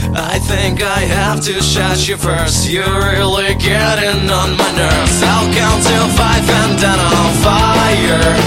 I think I have to shut you first. You're really getting on my nerves. I'll count till 5 and then I'll fire.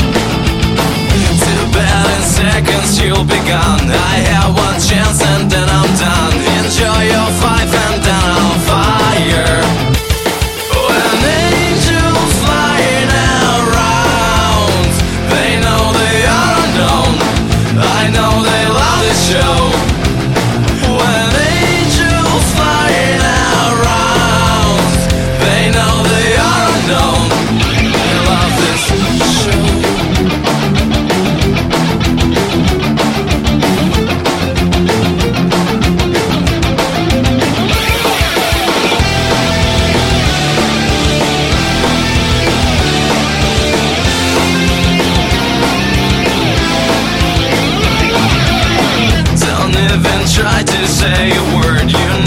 Too bad in seconds you'll be gone. I have one chance and then I'm done. Enjoy your 5 and then I'll fire. When angels flying around, they know they are unknown. I know they love this show. When angels flying around, they know they are unknown. They love this show. Don't even try to say a word. You